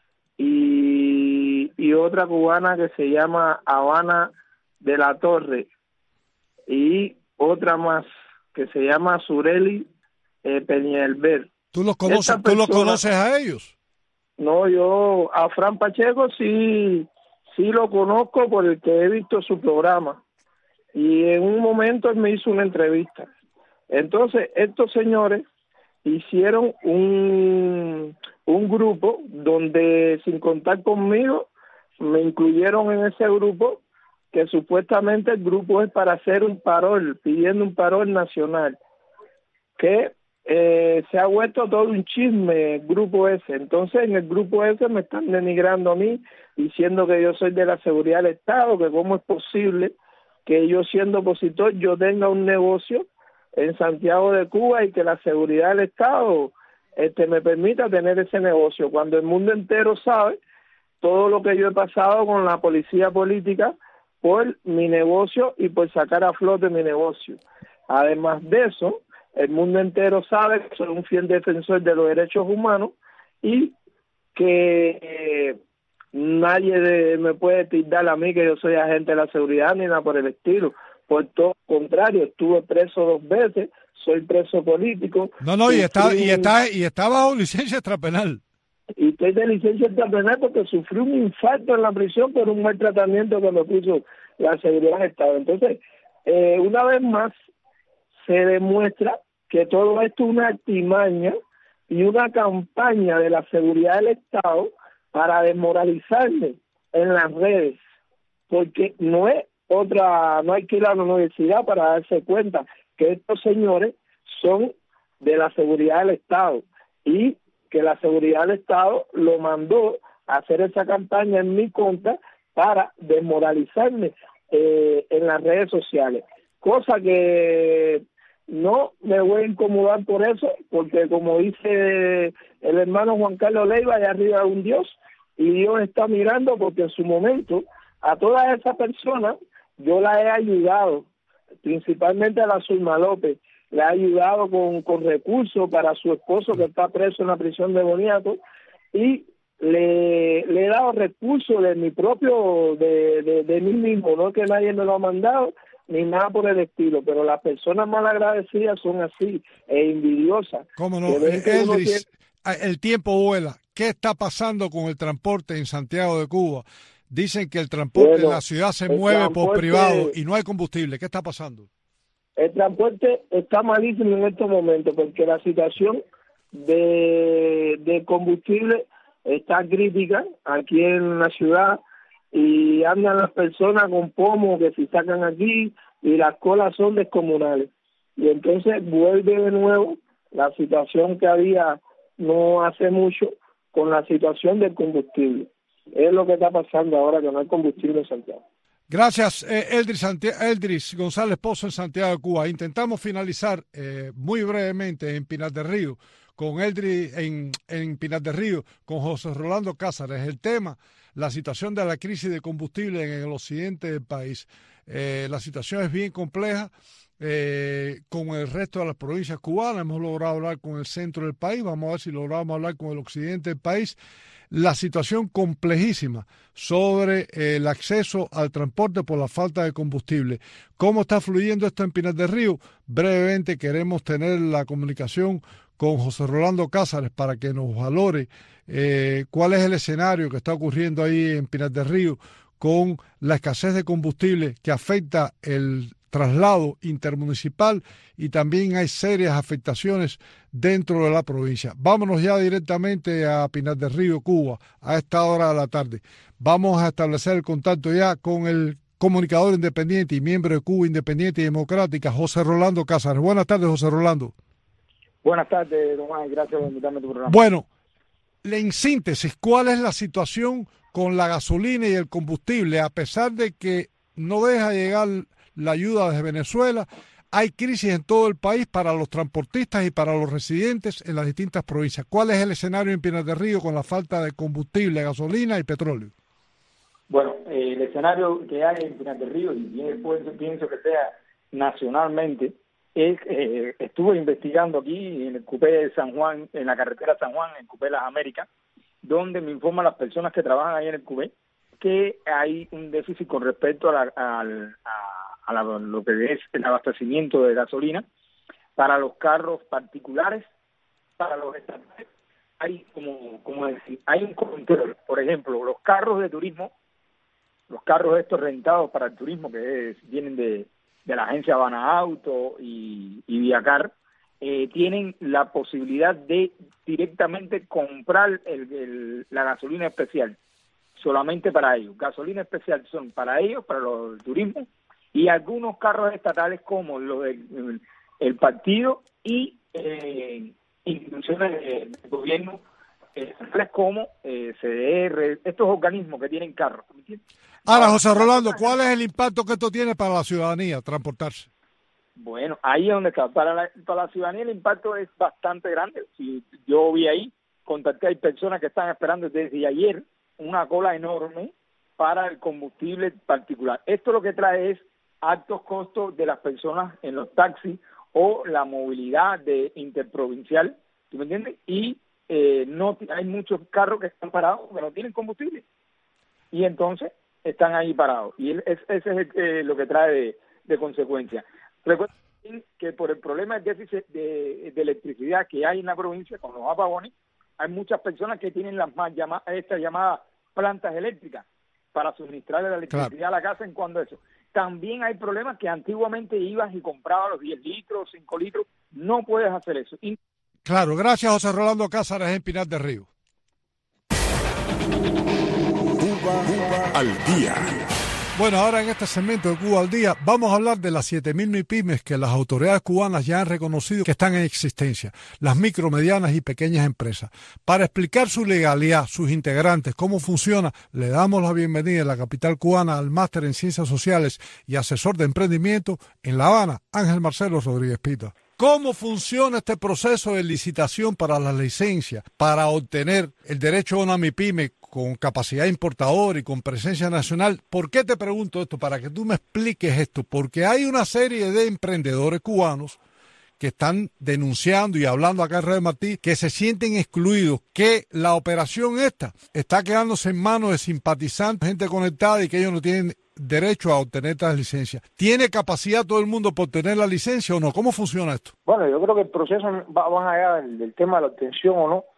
y otra cubana que se llama Habana de la Torre, y otra más que se llama Sureli Peñalver. ¿Tú los conoces a ellos? No, yo a Fran Pacheco sí lo conozco porque he visto su programa, y en un momento él me hizo una entrevista. Entonces estos señores hicieron un grupo donde, sin contar conmigo, me incluyeron en ese grupo, que supuestamente el grupo es para hacer un parol, pidiendo un parol nacional, que se ha vuelto todo un chisme el grupo ese. Entonces en el grupo ese me están denigrando a mí, diciendo que yo soy de la seguridad del Estado, que cómo es posible que yo, siendo opositor, yo tenga un negocio en Santiago de Cuba y que la seguridad del Estado me permita tener ese negocio, cuando el mundo entero sabe todo lo que yo he pasado con la policía política por mi negocio y por sacar a flote mi negocio. Además de eso, el mundo entero sabe que soy un fiel defensor de los derechos humanos y que nadie me puede tildar a mí que yo soy agente de la seguridad ni nada por el estilo. Por todo lo contrario, estuve preso 2 veces, soy preso político. No, y está bajo licencia extrapenal. Y estoy de licencia extrapenal porque sufrí un infarto en la prisión por un mal tratamiento que me puso la seguridad del Estado. Entonces, una vez más, se demuestra que todo esto es una artimaña y una campaña de la seguridad del Estado para desmoralizarme en las redes, porque no hay que ir a la universidad para darse cuenta que estos señores son de la seguridad del Estado y que la seguridad del Estado lo mandó a hacer esa campaña en mi contra para desmoralizarme en las redes sociales, cosa que no me voy a incomodar por eso, porque como dice el hermano Juan Carlos Leiva, allá arriba hay un Dios, y Dios está mirando, porque en su momento a todas esas personas yo la he ayudado, principalmente a la Zulma López, la he ayudado con recursos para su esposo que está preso en la prisión de Boniato, y le he dado recursos de mi propio, de mí mismo, no que nadie me lo ha mandado, ni nada por el estilo, pero las personas mal agradecidas son así, e envidiosas. ¿Cómo no? Eldris, el tiempo vuela. ¿Qué está pasando con el transporte en Santiago de Cuba? Dicen que el transporte en la ciudad se mueve por privado y no hay combustible. ¿Qué está pasando? El transporte está malísimo en estos momentos porque la situación de combustible está crítica aquí en la ciudad y andan las personas con pomos que se sacan aquí y las colas son descomunales. Y entonces vuelve de nuevo la situación que había no hace mucho con la situación del combustible. Es lo que está pasando ahora, que no hay combustible en Santiago. Gracias, Eldris González Pozo en Santiago de Cuba. Intentamos finalizar muy brevemente en Pinar del Río, con Eldris en Pinar del Río, con José Rolando Cázares. El tema, la situación de la crisis de combustible en el occidente del país. La situación es bien compleja. Con el resto de las provincias cubanas hemos logrado hablar con el centro del país, vamos a ver si logramos hablar con el occidente del país. La situación complejísima sobre el acceso al transporte por la falta de combustible. ¿Cómo está fluyendo esto en Pinar del Río? Brevemente queremos tener la comunicación con José Rolando Cázares para que nos valore cuál es el escenario que está ocurriendo ahí en Pinar del Río con la escasez de combustible que afecta el traslado intermunicipal y también hay serias afectaciones dentro de la provincia. Vámonos ya directamente a Pinar del Río, Cuba, a esta hora de la tarde. Vamos a establecer el contacto ya con el comunicador independiente y miembro de Cuba Independiente y Democrática, José Rolando Cázares. Buenas tardes, José Rolando. Buenas tardes, Tomás, gracias por invitarme a tu programa. Bueno, en síntesis, ¿cuál es la situación con la gasolina y el combustible? A pesar de que no deja llegar la ayuda desde Venezuela, hay crisis en todo el país para los transportistas y para los residentes en las distintas provincias. ¿Cuál es el escenario en Pinar del Río con la falta de combustible, gasolina y petróleo? Bueno, el escenario que hay en Pinar del Río, y pienso que sea nacionalmente, es estuve investigando aquí en el Cupé de San Juan, en la carretera San Juan, en el Cupé Las Américas, donde me informan las personas que trabajan ahí en el Cupé que hay un déficit con respecto a lo que es el abastecimiento de gasolina para los carros particulares, para los estatales. Hay como decir, hay un control. Por ejemplo, los carros de turismo, los carros estos rentados para el turismo que vienen de la agencia Habana Auto y Viacar, tienen la posibilidad de directamente comprar la gasolina especial, solamente para ellos. Gasolina especial son para ellos, para los turismos, y algunos carros estatales como los del partido y instituciones de gobierno como CDR, estos organismos que tienen carros. Ahora, José Rolando, ¿cuál es el impacto que esto tiene para la ciudadanía, transportarse? Bueno, ahí es donde está. Para la ciudadanía el impacto es bastante grande. Si yo vi ahí, contacté a personas que están esperando desde ayer una cola enorme para el combustible particular. Esto lo que trae es altos costos de las personas en los taxis o la movilidad interprovincial, ¿tú me entiendes? Y no hay muchos carros que están parados que no tienen combustible y entonces están ahí parados y ese es lo que trae de consecuencia. Recuerden que por el problema del déficit de electricidad que hay en la provincia con los apagones, hay muchas personas que tienen estas llamadas plantas eléctricas para suministrar la electricidad a la casa en cuanto a eso. También hay problemas que antiguamente ibas y comprabas los 10 litros, 5 litros, no puedes hacer eso. Claro, gracias José Rolando Cázares en Pinar del Río. Cuba al día. Bueno, ahora en este segmento de Cuba al día vamos a hablar de las 7.000 MIPYMES que las autoridades cubanas ya han reconocido que están en existencia, las micro, medianas y pequeñas empresas. Para explicar su legalidad, sus integrantes, cómo funciona, le damos la bienvenida en la capital cubana al máster en Ciencias Sociales y asesor de emprendimiento en La Habana, Ángel Marcelo Rodríguez Pita. ¿Cómo funciona este proceso de licitación para las licencias, para obtener el derecho a una MIPYME con capacidad importadora y con presencia nacional? ¿Por qué te pregunto esto? Para que tú me expliques esto. Porque hay una serie de emprendedores cubanos que están denunciando y hablando acá en Radio Martí que se sienten excluidos, que la operación esta está quedándose en manos de simpatizantes, gente conectada y que ellos no tienen derecho a obtener estas licencias. ¿Tiene capacidad todo el mundo por obtener la licencia o no? ¿Cómo funciona esto? Bueno, yo creo que el proceso va más allá del tema de la obtención o no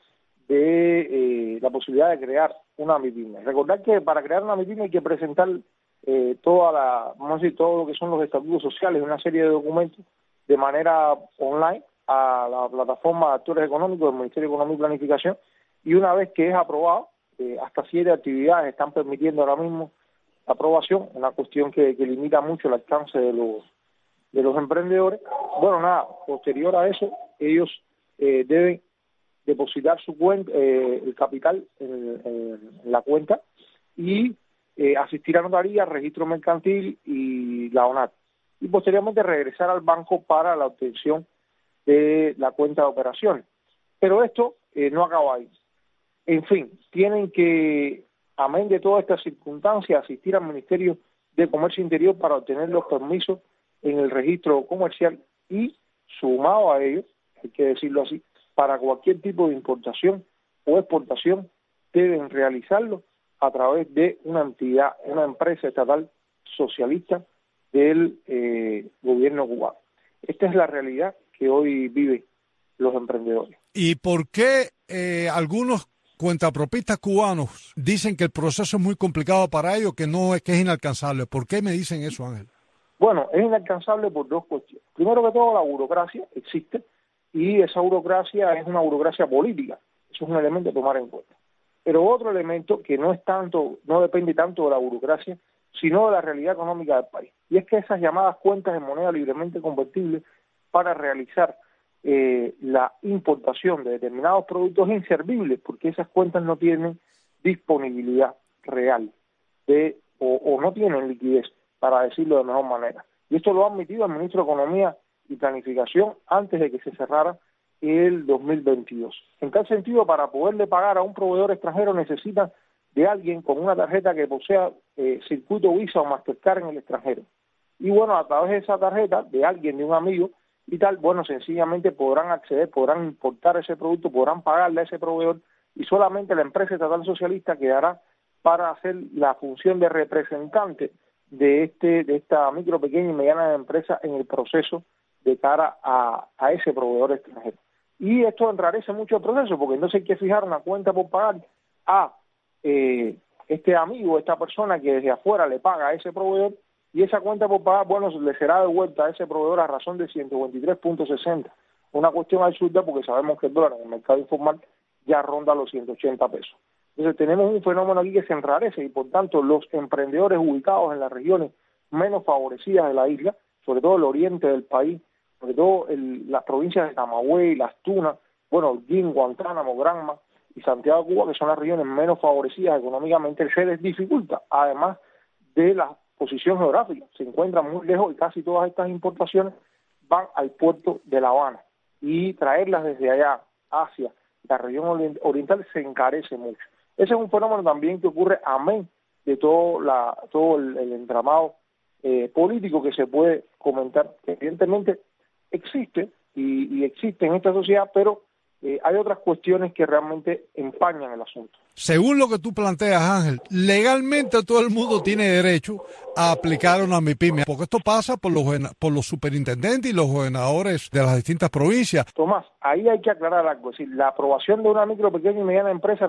de la posibilidad de crear una MIPYME. Recordar que para crear una MIPYME hay que presentar vamos a decir, todo lo que son los estatutos sociales, una serie de documentos de manera online a la plataforma de actores económicos del Ministerio de Economía y Planificación, y una vez que es aprobado, hasta 7 actividades están permitiendo ahora mismo la aprobación, una cuestión que limita mucho el alcance de los emprendedores. Bueno, nada, posterior a eso, ellos deben depositar su cuenta, el capital en la cuenta y asistir a notaría, registro mercantil y la ONAT. Y posteriormente regresar al banco para la obtención de la cuenta de operaciones. Pero esto no acaba ahí. En fin, tienen que, amén de todas estas circunstancias, asistir al Ministerio de Comercio Interior para obtener los permisos en el registro comercial y, sumado a ello, hay que decirlo así, para cualquier tipo de importación o exportación deben realizarlo a través de una entidad, una empresa estatal socialista del gobierno cubano. Esta es la realidad que hoy viven los emprendedores. ¿Y por qué algunos cuentapropistas cubanos dicen que el proceso es muy complicado para ellos, que es inalcanzable? ¿Por qué me dicen eso, Ángel? Bueno, es inalcanzable por dos cuestiones. Primero que todo, la burocracia existe y esa burocracia es una burocracia política. Eso es un elemento a tomar en cuenta. Pero otro elemento que no depende tanto de la burocracia, sino de la realidad económica del país. Y es que esas llamadas cuentas en moneda libremente convertible para realizar la importación de determinados productos inservibles, porque esas cuentas no tienen disponibilidad real o no tienen liquidez, para decirlo de mejor manera. Y esto lo ha admitido el ministro de Economía y Planificación antes de que se cerrara el 2022. En tal sentido, para poderle pagar a un proveedor extranjero necesita de alguien con una tarjeta que posea circuito Visa o Mastercard en el extranjero. Y bueno, a través de esa tarjeta, de alguien, de un amigo y tal, bueno, sencillamente podrán acceder, podrán importar ese producto, podrán pagarle a ese proveedor y solamente la empresa estatal socialista quedará para hacer la función de representante de esta micro, pequeña y mediana empresa en el proceso de cara a ese proveedor extranjero. Y esto enrarece mucho el proceso, porque entonces hay que fijar una cuenta por pagar a este amigo, esta persona que desde afuera le paga a ese proveedor, y esa cuenta por pagar, bueno, le será devuelta a ese proveedor a razón de 123.60 una cuestión absurda porque sabemos que el dólar en el mercado informal ya ronda los 180 pesos. Entonces tenemos un fenómeno aquí que se enrarece y por tanto los emprendedores ubicados en las regiones menos favorecidas de la isla, sobre todo el oriente del país, sobre todo las provincias de Camagüey, Las Tunas, bueno, Holguín, Guantánamo, Granma y Santiago de Cuba, que son las regiones menos favorecidas económicamente, se les dificulta, además de la posición geográfica. Se encuentran muy lejos y casi todas estas importaciones van al puerto de La Habana y traerlas desde allá hacia la región oriental se encarece mucho. Ese es un fenómeno también que ocurre amén de todo el entramado político que se puede comentar, que evidentemente existe y existe en esta sociedad, pero hay otras cuestiones que realmente empañan el asunto. Según lo que tú planteas, Ángel, legalmente todo el mundo tiene derecho a aplicar una MIPYME, porque esto pasa por los superintendentes y los gobernadores de las distintas provincias. Tomás, ahí hay que aclarar algo, es decir, la aprobación de una micro, pequeña y mediana empresa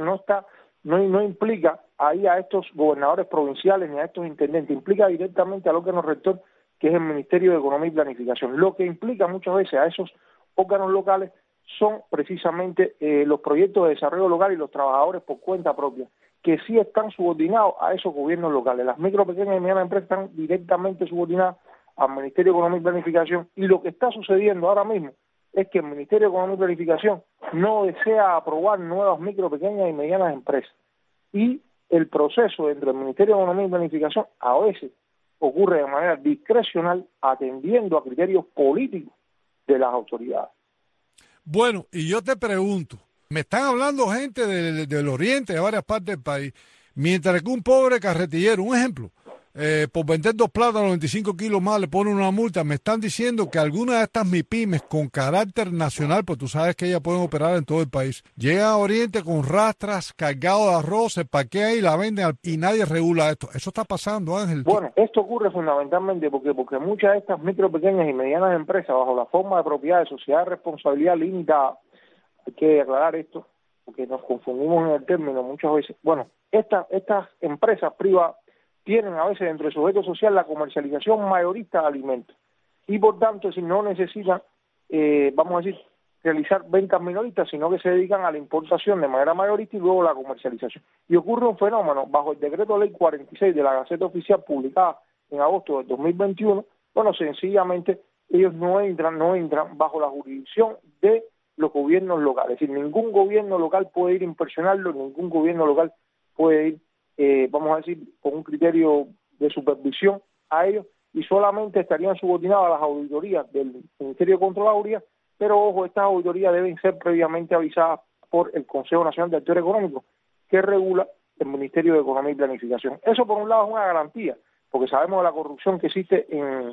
no implica ahí a estos gobernadores provinciales ni a estos intendentes, implica directamente al órgano rector, que es el Ministerio de Economía y Planificación. Lo que implica muchas veces a esos órganos locales son precisamente los proyectos de desarrollo local y los trabajadores por cuenta propia, que sí están subordinados a esos gobiernos locales. Las micro, pequeñas y medianas empresas están directamente subordinadas al Ministerio de Economía y Planificación, y lo que está sucediendo ahora mismo es que el Ministerio de Economía y Planificación no desea aprobar nuevas micro, pequeñas y medianas empresas. Y el proceso dentro del Ministerio de Economía y Planificación a veces ocurre de manera discrecional, atendiendo a criterios políticos de las autoridades. Bueno, y yo te pregunto, me están hablando gente del oriente, de varias partes del país, mientras que un pobre carretillero, un ejemplo, por vender 2 plátanos 25 kilos más le ponen una multa. Me están diciendo que algunas de estas MIPYMES con carácter nacional, pues tú sabes que ellas pueden operar en todo el país, llegan a Oriente con rastras cargados de arroz, se parquean y la venden y nadie regula esto. Eso está pasando, Ángel. Bueno, esto ocurre fundamentalmente porque muchas de estas micro, pequeñas y medianas empresas, bajo la forma de propiedad de sociedad de responsabilidad limitada, hay que aclarar esto porque nos confundimos en el término muchas veces. Bueno, estas empresas privadas tienen a veces dentro de su objeto social la comercialización mayorista de alimentos y por tanto si no necesitan, vamos a decir, realizar ventas minoristas, sino que se dedican a la importación de manera mayorista y luego la comercialización. Y ocurre un fenómeno, bajo el decreto ley 46 de la Gaceta Oficial publicada en agosto del 2021, bueno, sencillamente ellos no entran bajo la jurisdicción de los gobiernos locales, es decir, ningún gobierno local puede ir a inspeccionarlo, ningún gobierno local puede ir vamos a decir, con un criterio de supervisión a ellos, y solamente estarían subordinados a las auditorías del Ministerio de Contraloría, pero ojo, estas auditorías deben ser previamente avisadas por el Consejo Nacional de Actores Económicos, que regula el Ministerio de Economía y Planificación. Eso por un lado es una garantía, porque sabemos de la corrupción que existe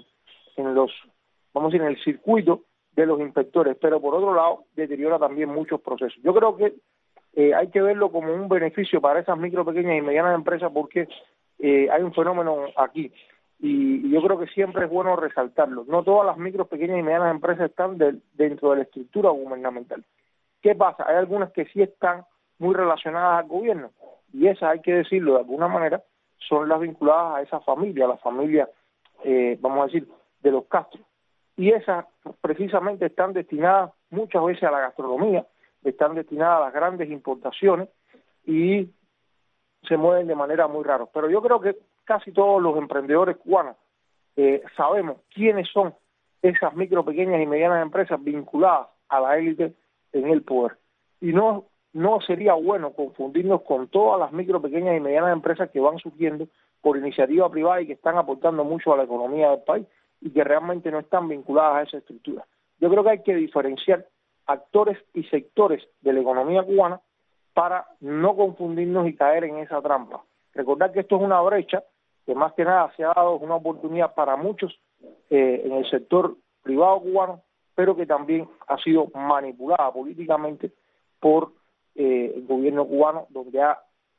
en los, vamos a decir, en el circuito de los inspectores, pero por otro lado deteriora también muchos procesos. Yo creo que hay que verlo como un beneficio para esas micro, pequeñas y medianas empresas porque hay un fenómeno aquí y yo creo que siempre es bueno resaltarlo. No todas las micro, pequeñas y medianas empresas están dentro de la estructura gubernamental. ¿Qué pasa? Hay algunas que sí están muy relacionadas al gobierno y esas, hay que decirlo de alguna manera, son las vinculadas a esa familia, la familia, vamos a decir, de los Castro. Y esas precisamente están destinadas muchas veces a la gastronomía, están destinadas a las grandes importaciones y se mueven de manera muy rara. Pero yo creo que casi todos los emprendedores cubanos sabemos quiénes son esas micro, pequeñas y medianas empresas vinculadas a la élite en el poder. Y no sería bueno confundirnos con todas las micro, pequeñas y medianas empresas que van surgiendo por iniciativa privada y que están aportando mucho a la economía del país y que realmente no están vinculadas a esa estructura. Yo creo que hay que diferenciar actores y sectores de la economía cubana para no confundirnos y caer en esa trampa. Recordar que esto es una brecha que más que nada se ha dado una oportunidad para muchos en el sector privado cubano, pero que también ha sido manipulada políticamente por el gobierno cubano, donde ha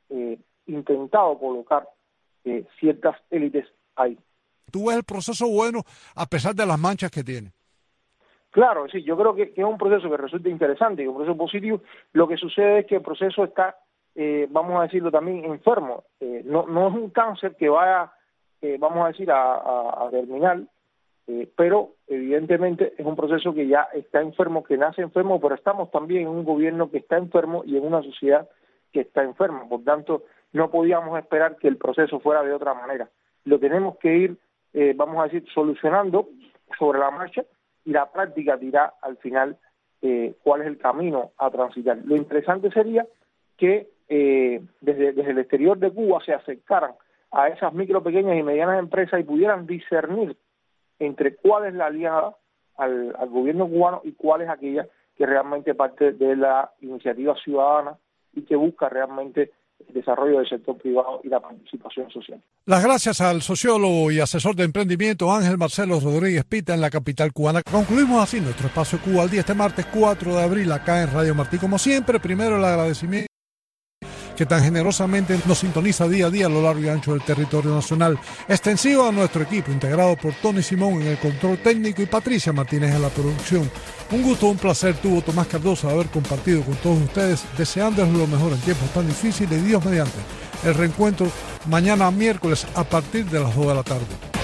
intentado colocar ciertas élites ahí. ¿Tú ves el proceso bueno a pesar de las manchas que tiene? Claro, sí, yo creo que es un proceso que resulta interesante y un proceso positivo. Lo que sucede es que el proceso está, vamos a decirlo también, enfermo. No es un cáncer que vaya, vamos a decir, a terminar pero evidentemente es un proceso que ya está enfermo, que nace enfermo, pero estamos también en un gobierno que está enfermo y en una sociedad que está enferma. Por tanto, no podíamos esperar que el proceso fuera de otra manera. Lo tenemos que ir, vamos a decir, solucionando sobre la marcha, y la práctica dirá al final cuál es el camino a transitar. Lo interesante sería que desde el exterior de Cuba se acercaran a esas micro, pequeñas y medianas empresas y pudieran discernir entre cuál es la aliada al gobierno cubano y cuál es aquella que realmente parte de la iniciativa ciudadana y que busca realmente el desarrollo del sector privado y la participación social. Las gracias al sociólogo y asesor de emprendimiento Ángel Marcelo Rodríguez Pita en la capital cubana. Concluimos así nuestro espacio Cuba al día este martes 4 de abril acá en Radio Martí. Como siempre, primero el agradecimiento que tan generosamente nos sintoniza día a día a lo largo y ancho del territorio nacional. Extensivo a nuestro equipo, integrado por Tony Simón en el control técnico y Patricia Martínez en la producción. Un gusto, un placer tuvo Tomás Cardoso de haber compartido con todos ustedes, deseándoles lo mejor en tiempos tan difíciles y Dios mediante. El reencuentro mañana miércoles a partir de las 2 de la tarde.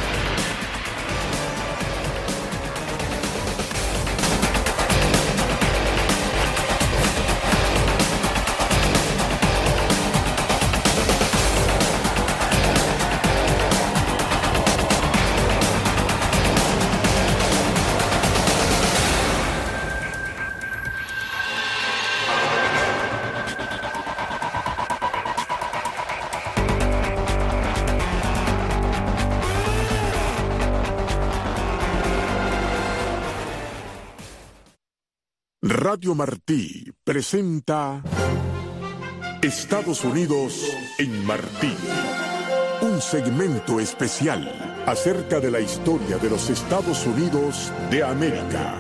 Radio Martí presenta Estados Unidos en Martí, un segmento especial acerca de la historia de los Estados Unidos de América.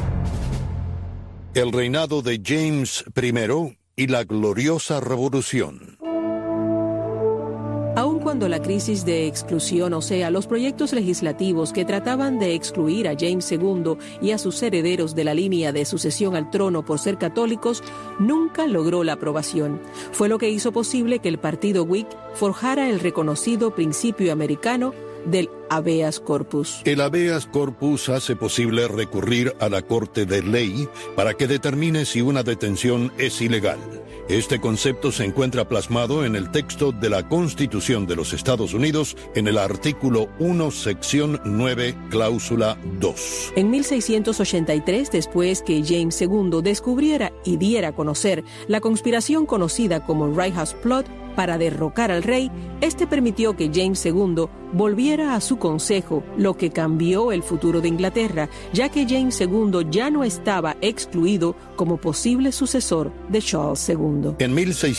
El reinado de James I y la gloriosa revolución. Aun cuando la crisis de exclusión, o sea, los proyectos legislativos que trataban de excluir a James II y a sus herederos de la línea de sucesión al trono por ser católicos, nunca logró la aprobación. Fue lo que hizo posible que el partido Whig forjara el reconocido principio americano del habeas corpus. El habeas corpus hace posible recurrir a la Corte de Ley para que determine si una detención es ilegal. Este concepto se encuentra plasmado en el texto de la Constitución de los Estados Unidos en el artículo 1, sección 9, cláusula 2. En 1683, después que James II descubriera y diera a conocer la conspiración conocida como Right House Plot para derrocar al rey, este permitió que James II volviera a su consejo, lo que cambió el futuro de Inglaterra, ya que James II ya no estaba excluido como posible sucesor de Charles II. En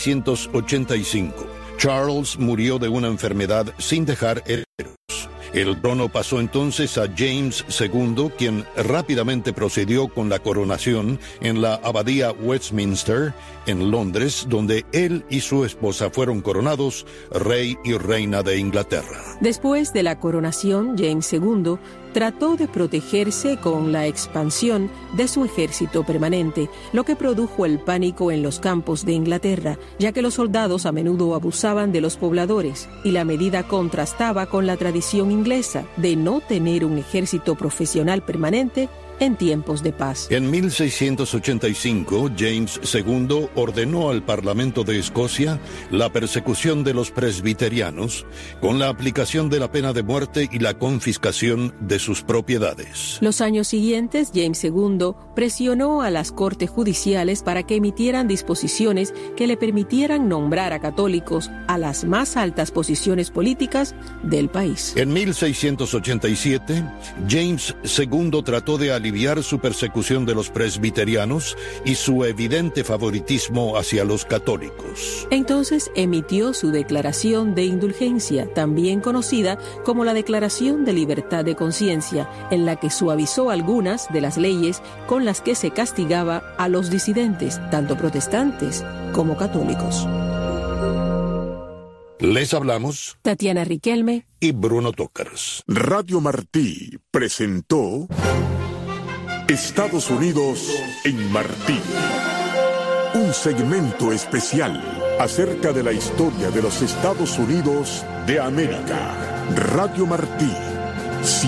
1685, Charles murió de una enfermedad sin dejar herederos. El trono pasó entonces a James II, quien rápidamente procedió con la coronación en la abadía Westminster, en Londres, donde él y su esposa fueron coronados rey y reina de Inglaterra. Después de la coronación, James II trató de protegerse con la expansión de su ejército permanente, lo que produjo el pánico en los campos de Inglaterra, ya que los soldados a menudo abusaban de los pobladores, y la medida contrastaba con la tradición inglesa de no tener un ejército profesional permanente en tiempos de paz. En 1685, James II ordenó al Parlamento de Escocia la persecución de los presbiterianos con la aplicación de la pena de muerte y la confiscación de sus propiedades. Los años siguientes, James II presionó a las cortes judiciales para que emitieran disposiciones que le permitieran nombrar a católicos a las más altas posiciones políticas del país. En 1687, James II trató de aliviar su persecución de los presbiterianos y su evidente favoritismo hacia los católicos. Entonces emitió su declaración de indulgencia, también conocida como la Declaración de Libertad de Conciencia, en la que suavizó algunas de las leyes con las que se castigaba a los disidentes, tanto protestantes como católicos. Les hablamos Tatiana Riquelme y Bruno Tócars. Radio Martí presentó Estados Unidos en Martí, un segmento especial acerca de la historia de los Estados Unidos de América. Radio Martí.